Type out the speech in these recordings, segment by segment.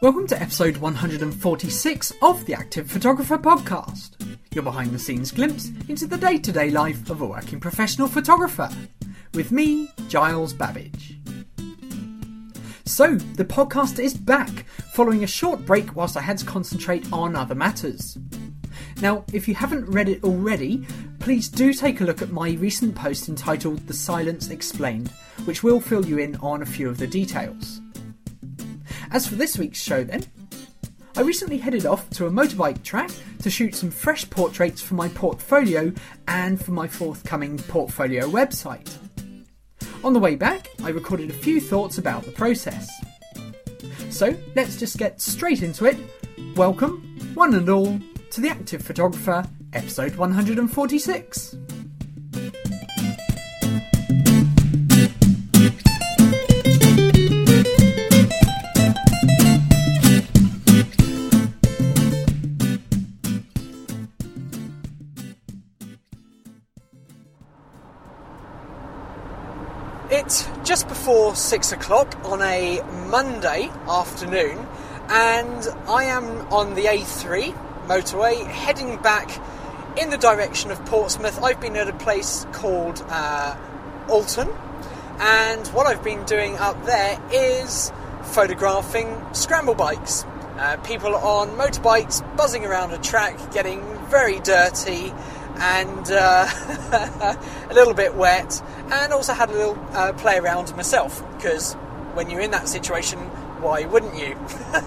Welcome to episode 146 of the Active Photographer podcast, your behind-the-scenes glimpse into the day-to-day life of a working professional photographer, with me, Giles Babbage. So, the podcast is back, following a short break whilst I had to concentrate on other matters. Now, if you haven't read it already, please do take a look at my recent post entitled The Silence Explained, which will fill you in on a few of the details. As for this week's show then, I recently headed off to a motorbike track to shoot some fresh portraits for my portfolio and for my forthcoming portfolio website. On the way back, I recorded a few thoughts about the process. So let's just get straight into it. Welcome, one and all, to The Active Photographer, episode 146. It's just before 6 o'clock on a Monday afternoon, and I am on the A3 motorway heading back in the direction of Portsmouth. I've been at a place called Alton, and what I've been doing up there is photographing scramble bikes. People on motorbikes buzzing around a track, getting very dirty and a little bit wet, and also had a little play around myself, because when you're in that situation, why wouldn't you?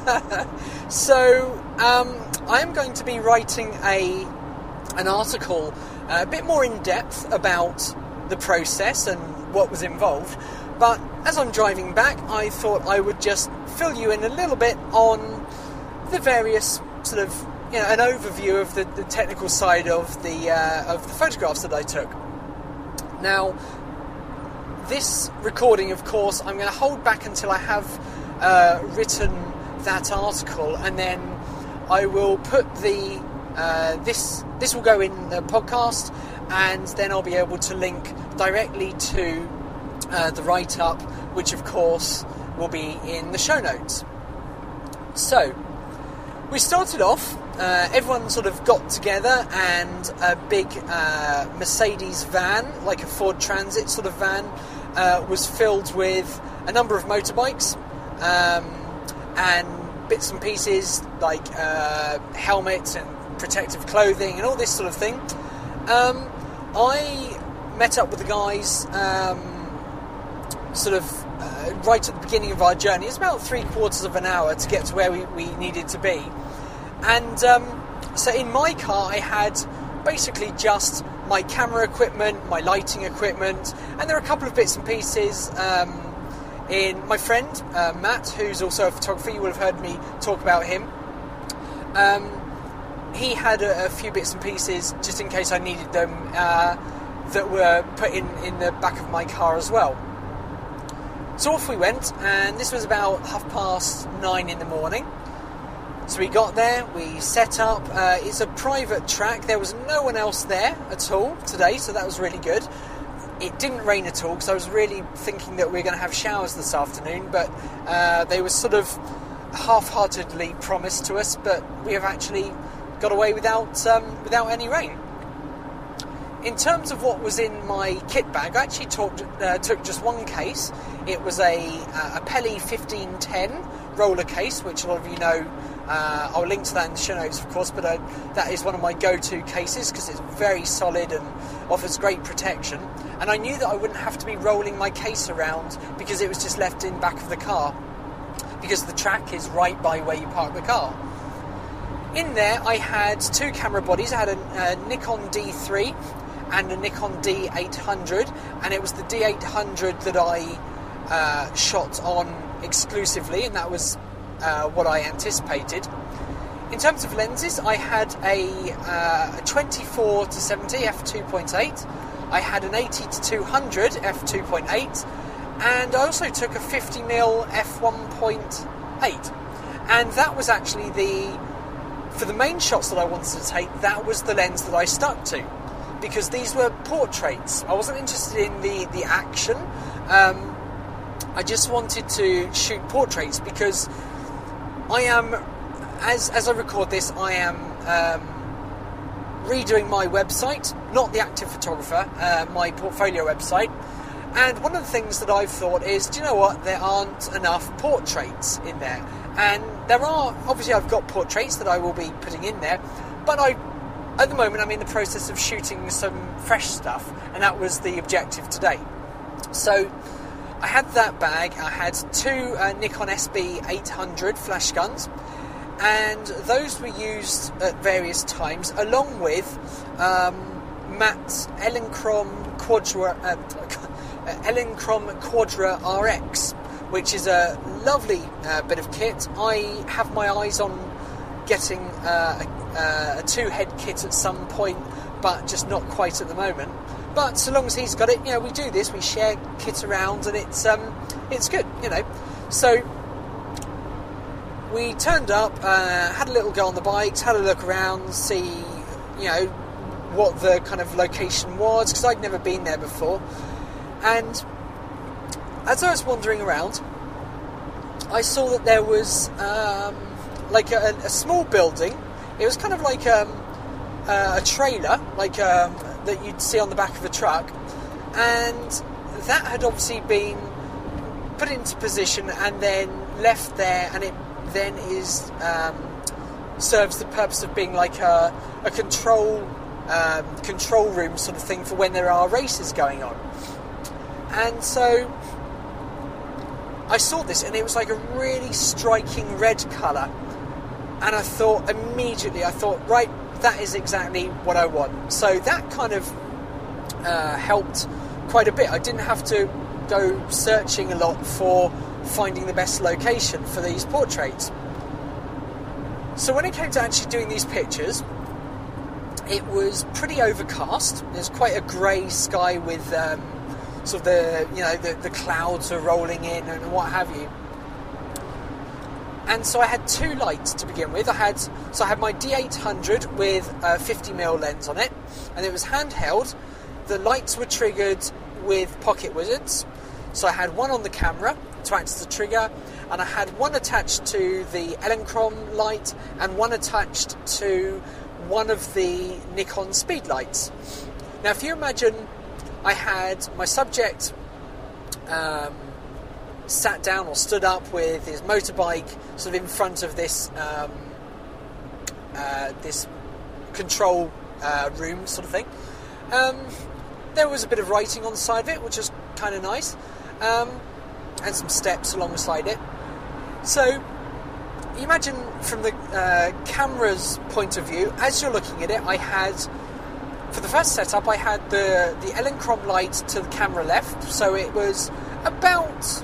So I am going to be writing an article a bit more in depth about the process and what was involved, but as I'm driving back, I thought I would just fill you in a little bit on the various sort of, you know, an overview of the technical side of the photographs that I took. Now, this recording, of course, I'm going to hold back until I have written that article, and then I will put the this will go in the podcast, and then I'll be able to link directly to the write-up, which of course will be in the show notes. So, we started off, everyone sort of got together, and a big Mercedes van, like a Ford Transit sort of van, was filled with a number of motorbikes and bits and pieces like helmets and protective clothing and all this sort of thing. I met up with the guys right at the beginning of our journey. It's about 3/4 of an hour to get to where we needed to be. And so in my car I had basically just my camera equipment, my lighting equipment, and there are a couple of bits and pieces in my friend Matt, who's also a photographer. You will have heard me talk about him. He had a few bits and pieces just in case I needed them that were put in the back of my car as well. So off we went, and this was about 9:30 in the morning. So we got there, we set up. It's a private track. There was no one else there at all today, so that was really good. It didn't rain at all, because I was really thinking that we were going to have showers this afternoon, but they were sort of half-heartedly promised to us, but we have actually got away without any rain. In terms of what was in my kit bag, I actually took just one case. It was a Peli 1510 roller case, which a lot of you know. I'll link to that in the show notes, of course, but that is one of my go-to cases because it's very solid and offers great protection. And I knew that I wouldn't have to be rolling my case around because it was just left in back of the car, because the track is right by where you park the car. In there, I had two camera bodies. I had a Nikon D3 and a Nikon D800, and it was the D800 that I shot on exclusively, and that was what I anticipated. In terms of lenses, I had a 24-70 f2.8, I had an 80-200 f2.8, and I also took a 50mm f1.8, and that was actually for the main shots that I wanted to take, that was the lens that I stuck to, because these were portraits. I wasn't interested in the action. I just wanted to shoot portraits because I am, as I record this, I am redoing my website, not the Active Photographer, my portfolio website. And one of the things that I've thought is, do you know what, there aren't enough portraits in there. And there are, obviously I've got portraits that I will be putting in there, but at the moment I'm in the process of shooting some fresh stuff, and that was the objective today. So I had that bag, I had two Nikon SB800 flash guns, and those were used at various times, along with Matt's Elinchrom Quadra RX, which is a lovely bit of kit. I have my eyes on getting a two-head kit at some point, but just not quite at the moment. But so long as he's got it, we do this, we share kit around, and it's good, So we turned up, had a little go on the bikes, had a look around, see, what the kind of location was, because I'd never been there before. And as I was wandering around, I saw that there was like a small building. It was kind of like a trailer, that you'd see on the back of a truck, and that had obviously been put into position and then left there, and it then is serves the purpose of being like a control room sort of thing for when there are races going on. And so I saw this, and it was like a really striking red colour, and I thought immediately, right, that is exactly what I want. So that kind of helped quite a bit. I didn't have to go searching a lot for finding the best location for these portraits. So when it came to actually doing these pictures, it was pretty overcast. There's quite a grey sky with sort of the clouds are rolling in and what have you. And so I had two lights to begin with. I had my D800 with a 50mm lens on it, and it was handheld. The lights were triggered with Pocket Wizards. So I had one on the camera to act as the trigger, and I had one attached to the Elinchrom light and one attached to one of the Nikon speed lights. Now, if you imagine, I had my subject sat down or stood up with his motorbike sort of in front of this this control room sort of thing. There was a bit of writing on the side of it, which was kind of nice, and some steps alongside it. So you imagine from the camera's point of view, as you're looking at it, I had, for the first setup, I had the Elinchrom light to the camera left, so it was about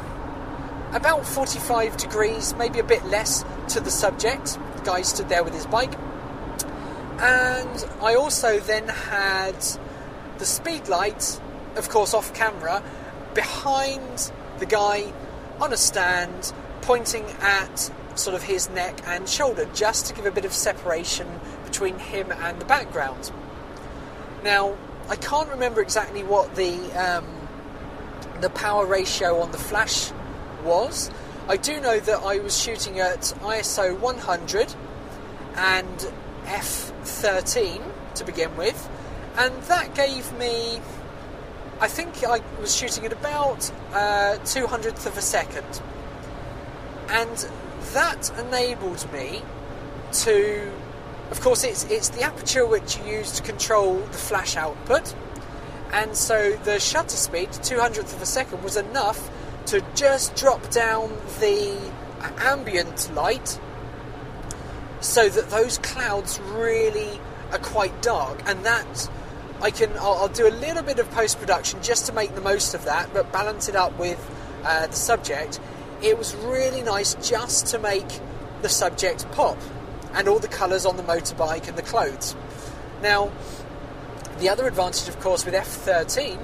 45 degrees, maybe a bit less, to the subject. The guy stood there with his bike. And I also then had the speed light, of course off camera, behind the guy on a stand, pointing at sort of his neck and shoulder, just to give a bit of separation between him and the background. Now, I can't remember exactly what the power ratio on the flash was. I do know that I was shooting at ISO 100 and f13 to begin with, and that gave me, I think I was shooting at about 200th of a second, and that enabled me to, of course it's the aperture which you use to control the flash output, and so the shutter speed, 200th of a second, was enough to just drop down the ambient light so that those clouds really are quite dark, and that I'll do a little bit of post-production just to make the most of that, but balance it up with the subject. It was really nice just to make the subject pop, and all the colours on the motorbike and the clothes. Now, the other advantage, of course, with f13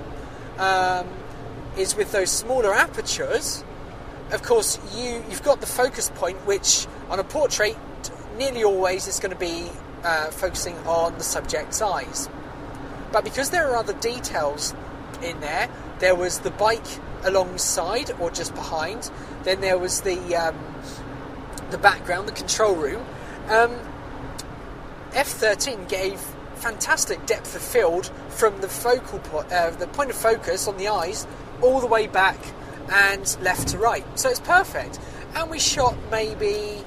is with those smaller apertures, of course, you've got the focus point, which on a portrait nearly always is going to be focusing on the subject's eyes. But because there are other details in there was the bike alongside or just behind, then there was the the background, the control room, F13 gave fantastic depth of field from the the point of focus on the eyes all the way back and left to right. So it's perfect. And we shot maybe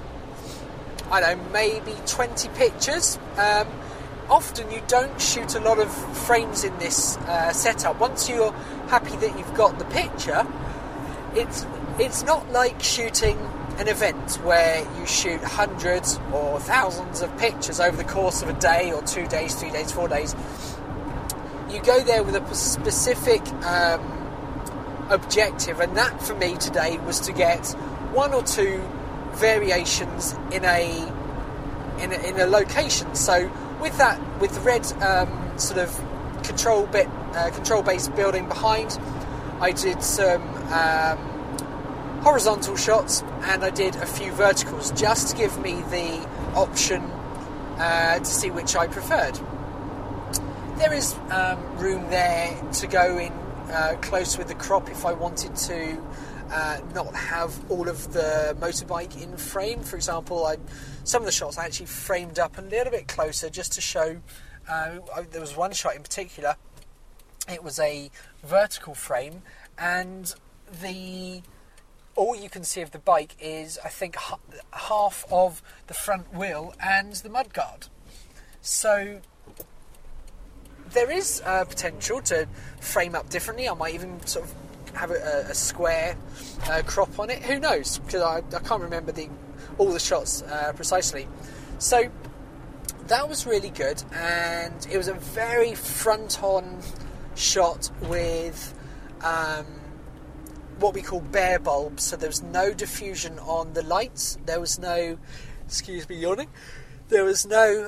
20 pictures. Often you don't shoot a lot of frames in this setup. Once you're happy that you've got the picture, it's not like shooting an event where you shoot hundreds or thousands of pictures over the course of a day or 2 days, 3 days, 4 days. You go there with a specific objective, and that for me today was to get 1 or 2 variations in a location. So with the red sort of control-based building behind, I did some horizontal shots and I did a few verticals just to give me the option to see which I preferred. There is room there to go in close with the crop if I wanted to not have all of the motorbike in frame. For example, some of the shots I actually framed up a little bit closer just to show. There was one shot in particular. It was a vertical frame, and all you can see of the bike is, I think, half of the front wheel and the mudguard. So there is potential to frame up differently. I might even sort of have a square crop on it. Who knows? Because I can't remember all the shots precisely. So that was really good, and it was a very front-on shot with what we call bare bulbs. So there was no diffusion on the lights. There was no, excuse me yawning, there was no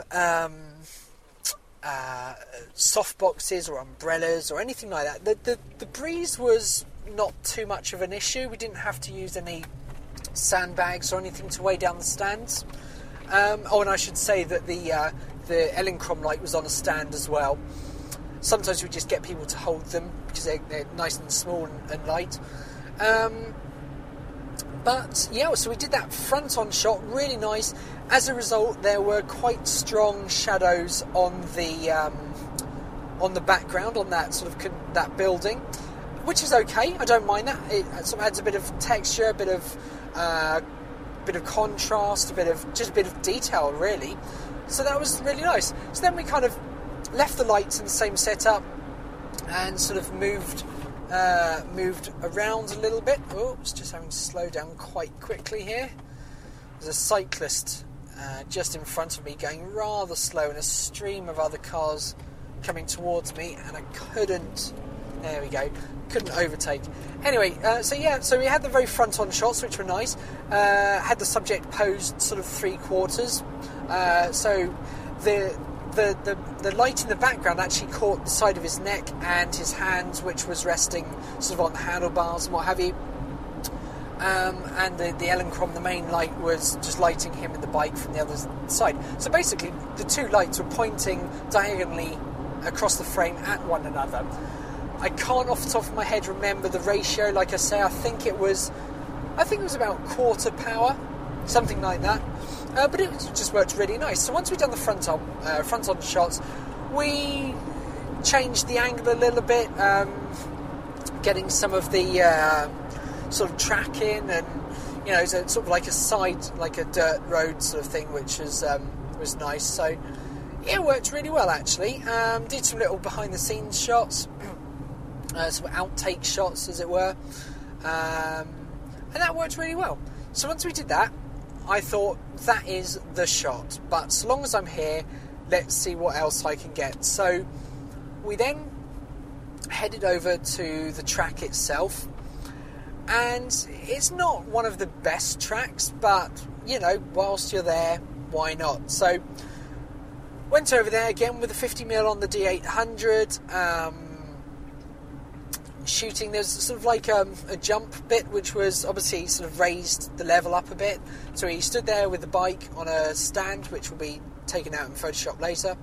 soft boxes or umbrellas or anything like that. The breeze was not too much of an issue. We didn't have to use any sandbags or anything to weigh down the stands. And I should say that the Elinchrom light was on a stand as well. Sometimes we just get people to hold them because they're nice and small and light. But yeah, so we did that front-on shot, really nice. As a result, there were quite strong shadows on the background, on that sort of that building, which is okay. I don't mind that. It sort of adds a bit of texture, a bit of contrast, a bit of detail, really. So that was really nice. So then we kind of left the lights in the same setup and sort of moved around a little bit. Oh, it's just having to slow down quite quickly here. There's a cyclist just in front of me going rather slow, and a stream of other cars coming towards me, and I couldn't overtake. Anyway, so we had the very front-on shots, which were nice. Had the subject posed sort of 3/4. So the light in the background actually caught the side of his neck and his hands, which was resting sort of on the handlebars and what have you. And the Elinchrom, the main light, was just lighting him and the bike from the other side. So basically, the two lights were pointing diagonally across the frame at one another. I can't off the top of my head remember the ratio. Like I say, I think it was about quarter power, something like that. But it just worked really nice. So once we'd done the front-on shots, we changed the angle a little bit, getting some of the sort of track in, and it's sort of like a side, like a dirt road sort of thing, which was nice. So yeah, it worked really well actually. Did some little behind-the-scenes shots, some outtake shots, as it were, and that worked really well. So once we did that, I thought, that is the shot, but so long as I'm here, let's see what else I can get. So we then headed over to the track itself, and it's not one of the best tracks, but whilst you're there, why not? So went over there again with the 50mm on the D800, shooting. There's sort of like a jump bit, which was obviously sort of raised the level up a bit. So he stood there with the bike on a stand, which will be taken out and photoshopped later.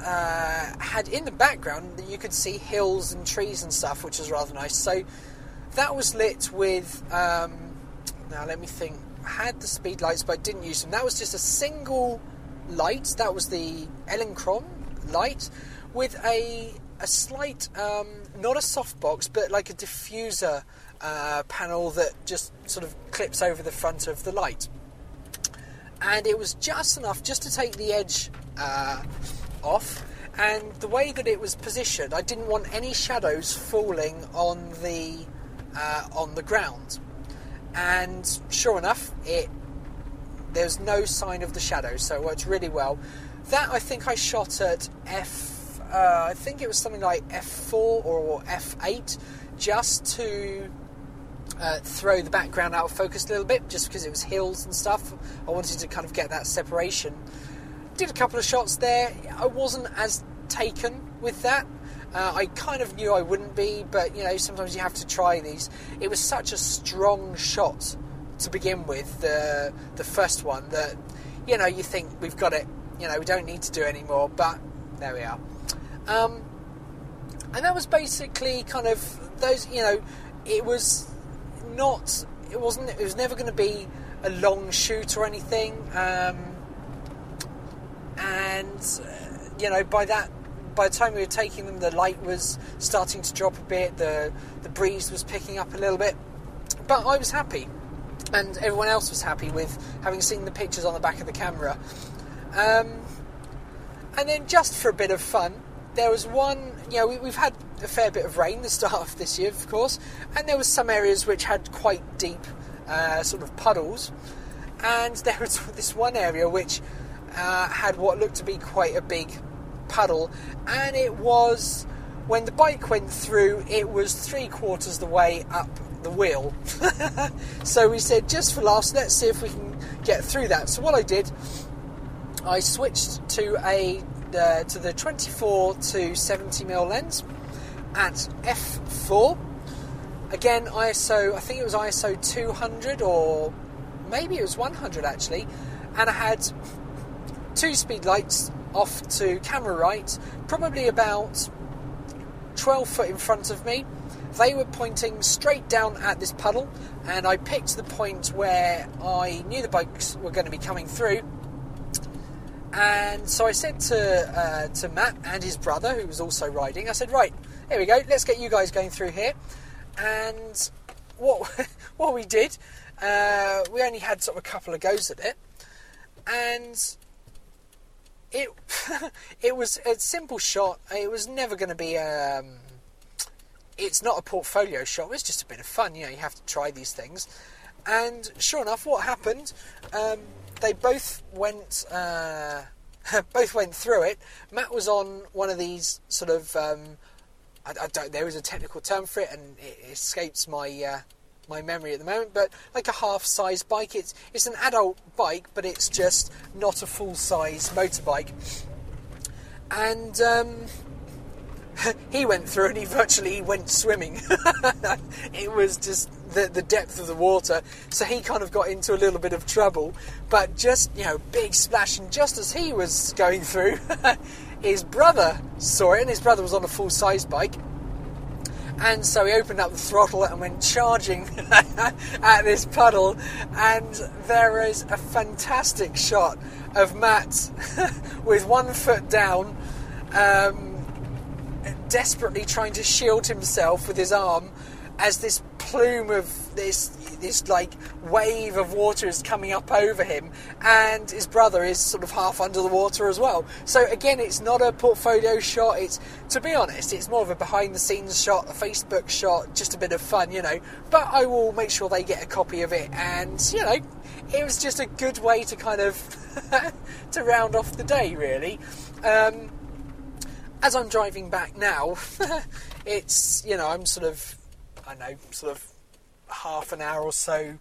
That had in the background that you could see hills and trees and stuff, which was rather nice. So that was lit with, now let me think, I had the speed lights but I didn't use them. That was just a single light, that was the Elinchron light, with a slight, not a softbox, but like a diffuser panel that just sort of clips over the front of the light. And it was just enough just to take the edge off, and the way that it was positioned, I didn't want any shadows falling on the ground. And sure enough, there's no sign of the shadows, so it worked really well. That I think I shot at I think it was something like f4 or f8, just to throw the background out of focus a little bit, just because it was hills and stuff. I wanted to kind of get that separation. Did a couple of shots there. I wasn't as taken with that. I kind of knew I wouldn't be, but sometimes you have to try these. It was such a strong shot to begin with, the first one, that you think we've got it. We don't need to do any more, but there we are. And that was basically kind of those. It was never going to be a long shoot or anything. By the time we were taking them, the light was starting to drop a bit, the breeze was picking up a little bit, but I was happy, and everyone else was happy with having seen the pictures on the back of the camera. And then just for a bit of fun, there was one, we've had a fair bit of rain the start of this year, of course, and there was some areas which had quite deep sort of puddles, and there was this one area which had what looked to be quite a big puddle, and it was, when the bike went through, it was 3/4 the way up the wheel. So we said, just for laughs, let's see if we can get through that. So what I did, I switched to the 24 to 70mm lens at f4. Again, ISO, I think it was ISO 200, or maybe it was 100 actually, and I had 2 speed lights off to camera right, probably about 12 foot in front of me. They were pointing straight down at this puddle, and I picked the point where I knew the bikes were going to be coming through. And so I said to Matt and his brother, who was also riding, I said, right, here we go, let's get you guys going through here. And what we did, we only had sort of a couple of goes at it, and it was a simple shot. It was never going to be it's not a portfolio shot. It's just a bit of fun. You have to try these things. And sure enough, what happened? They both went through it. Matt was on one of these sort of there is a technical term for it, and it escapes my memory at the moment, but like a half-size bike. It's an adult bike, but it's just not a full-size motorbike. And he went through, and he virtually went swimming. It was just the depth of the water, so he kind of got into a little bit of trouble, but just big splash. And just as he was going through, his brother saw it, and his brother was on a full-size bike. And so he opened up the throttle and went charging at this puddle, and there is a fantastic shot of Matt with 1 foot down, desperately trying to shield himself with his arm as this plume of this like wave of water is coming up over him, and his brother is sort of half under the water as well. So again, it's not a portfolio shot. It's, to be honest, it's more of a behind the scenes shot, a Facebook shot, just a bit of fun, but I will make sure they get a copy of it. And it was just a good way to kind of to round off the day, really. As I'm driving back now, it's I'm sort of half an hour or so,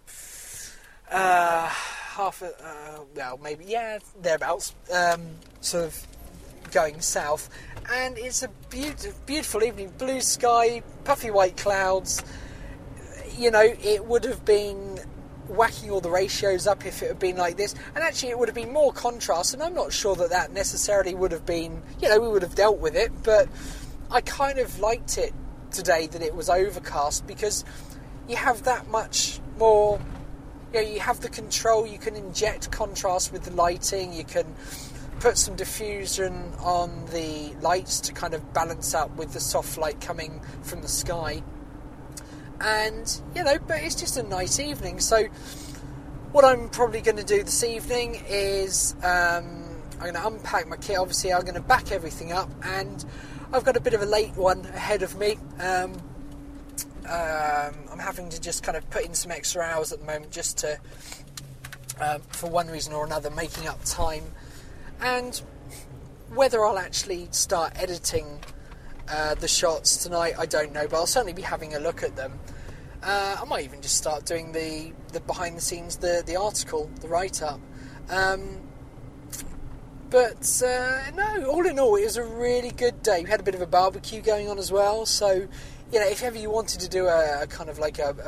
thereabouts, sort of going south, and it's a beautiful evening, blue sky, puffy white clouds. It would have been whacking all the ratios up if it had been like this, and actually it would have been more contrast, and I'm not sure that necessarily would have been, we would have dealt with it, but I kind of liked it today that it was overcast, because you have that much more. You have the control. You can inject contrast with the lighting. You can put some diffusion on the lights to kind of balance up with the soft light coming from the sky. And, but it's just a nice evening. So what I'm probably going to do this evening is I'm going to unpack my kit. Obviously, I'm going to back everything up, and I've got a bit of a late one ahead of me. I'm having to just kind of put in some extra hours at the moment just to, for one reason or another, making up time. And whether I'll actually start editing the shots tonight, I don't know, but I'll certainly be having a look at them. I might even just start doing the behind the scenes, the article, the write-up. But no, all in all, it was a really good day. We had a bit of a barbecue going on as well, so if ever you wanted to do a kind of like a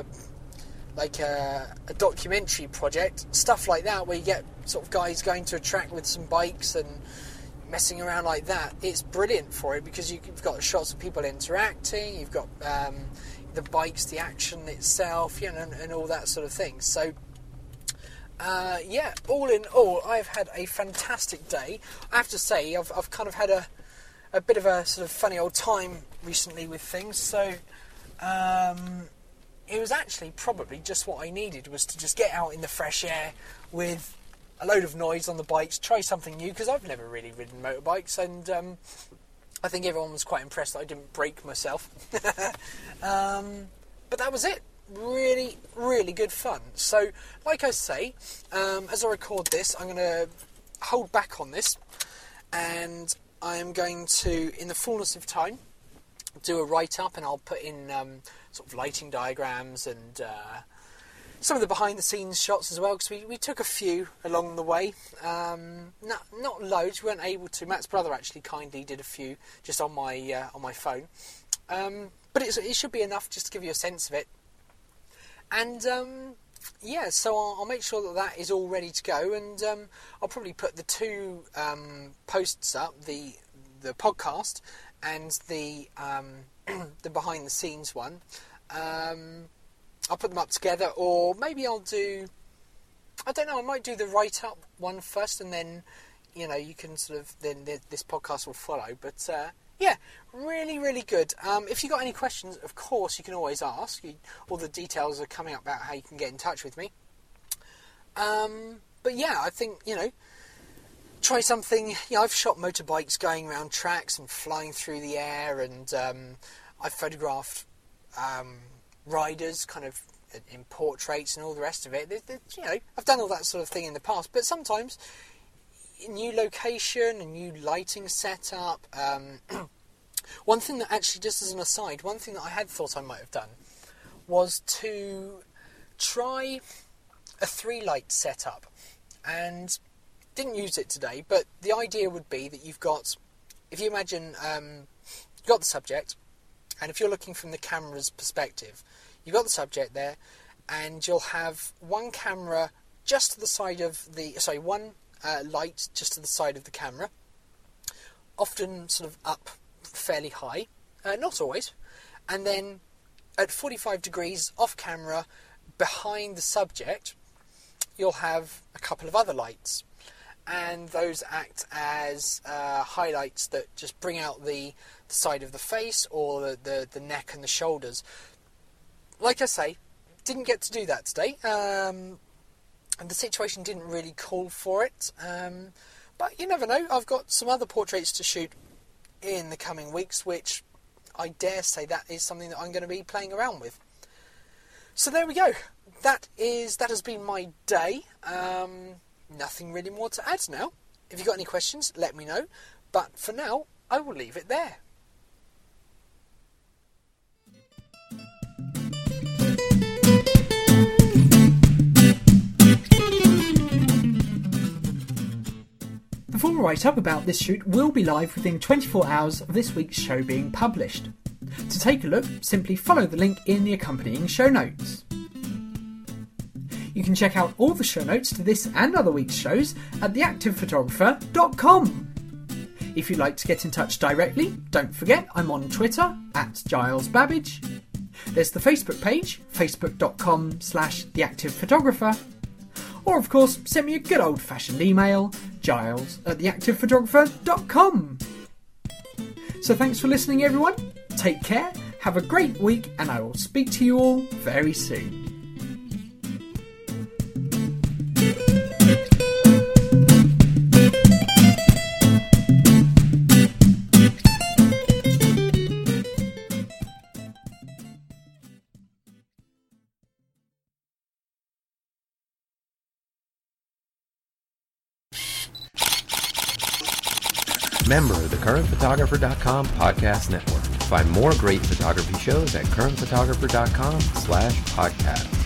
documentary project, stuff like that, where you get sort of guys going to a track with some bikes and messing around like that, it's brilliant for it, because you've got shots of people interacting, you've got the bikes, the action itself, and all that sort of thing. So all in all, I've had a fantastic day. I have to say, I've kind of had a bit of a sort of funny old time recently with things, so it was actually probably just what I needed, was to just get out in the fresh air with a load of noise on the bikes, try something new, because I've never really ridden motorbikes, and I think everyone was quite impressed that I didn't break myself. But that was it. Really, really good fun. So, like I say, as I record this, I'm going to hold back on this, and I am going to, in the fullness of time, do a write-up, and I'll put in sort of lighting diagrams and some of the behind-the-scenes shots as well, because we took a few along the way. Not loads, we weren't able to. Matt's brother actually kindly did a few just on my phone. But it should be enough just to give you a sense of it. And so I'll make sure that is all ready to go, and I'll probably put the two posts up, the podcast and the behind the scenes one. I'll put them up together, or maybe I'll do, I don't know, I might do the write up one first, and then you can sort of, then this podcast will follow. But really, really good. If you've got any questions, of course, you can always ask. All the details are coming up about how you can get in touch with me. But I think, try something. I've shot motorbikes going around tracks and flying through the air, and I've photographed riders kind of in portraits and all the rest of it. I've done all that sort of thing in the past, but sometimes new location, a new lighting setup. One thing that actually, just as an aside, one thing that I had thought I might have done was to try a 3-light setup, and didn't use it today, but the idea would be that if you imagine you've got the subject, and if you're looking from the camera's perspective, you've got the subject there, and you'll have one camera just to the side of one light just to the side of the camera, often sort of up fairly high, not always, and then at 45 degrees off camera behind the subject you'll have a couple of other lights, and those act as highlights that just bring out the side of the face or the neck and the shoulders. Like I say, didn't get to do that today, and the situation didn't really call for it, but you never know. I've got some other portraits to shoot in the coming weeks, which I dare say that is something that I'm going to be playing around with. So there we go. That has been my day. Nothing really more to add now. If you've got any questions, let me know. But for now, I will leave it there. The full write-up about this shoot will be live within 24 hours of this week's show being published. To take a look, simply follow the link in the accompanying show notes. You can check out all the show notes to this and other week's shows at theactivephotographer.com. If you'd like to get in touch directly, don't forget I'm on Twitter @GilesBabbage. There's the Facebook page, facebook.com/theactivephotographer. Or, of course, send me a good old-fashioned email, giles@theactivephotographer.com. So thanks for listening, everyone. Take care, have a great week, and I will speak to you all very soon. Member of the CurrentPhotographer.com podcast network. Find more great photography shows at CurrentPhotographer.com/podcast.